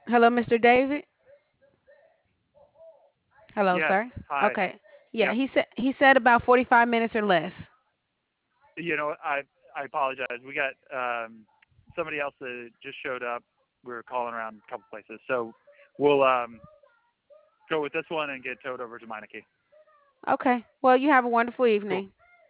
Hello, Mr. David. Hello, Yes. sir. Hi. Okay. Yeah, Yep. he said about 45 minutes or less. I apologize. We got somebody else that just showed up. We were calling around a couple places, so we'll go with this one and get towed over to Meineke. Okay. Well, you have a wonderful Cool. evening.